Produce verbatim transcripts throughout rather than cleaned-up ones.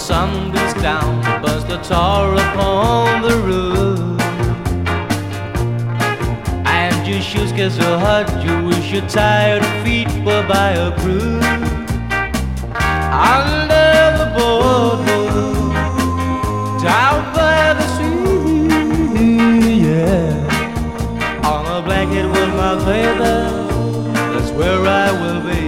sun beats down, burns the tar upon the roof. And your shoes get so hot, you wish your tired feet were by a crew. Under the boardwalk, down by the sea, yeah. On a blanket with my baby, that's where I will be.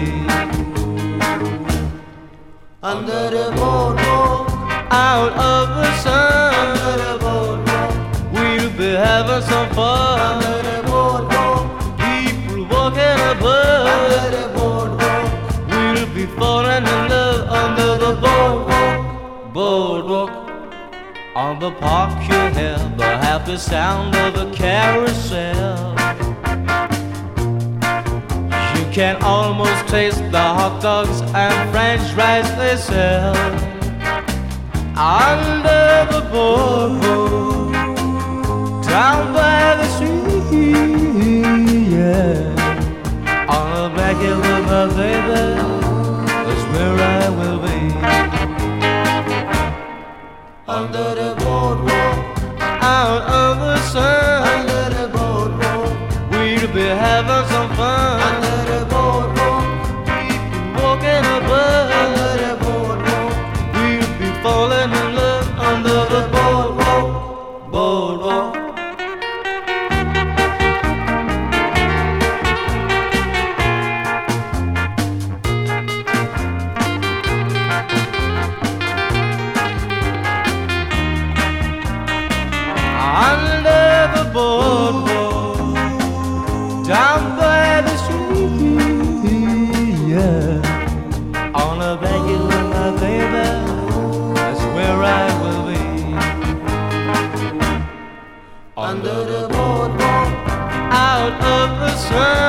Under the boardwalk, out of the sun, under the boardwalk, we'll be having some fun. under the boardwalk, People walking above, under the boardwalk, we'll be falling in love under the boardwalk. Boardwalk. On the park you'll hear the happy sound of a carousel. You can almost taste the hot dogs and french fries they sell. Under the boardwalk, down by the sea, yeah. On a blanket with my baby, that's where I will be. under the boardwalk, Out of the sun, under the boardwalk, we'll be having some fun. under the boardwalk, People walking above, under the boardwalk, we'll be falling in love under the boardwalk. Boardwalk. Under the boardwalk, down by the sea, yeah. On a blanket with my baby, that's where I will be. under the boardwalk, Out of the sun,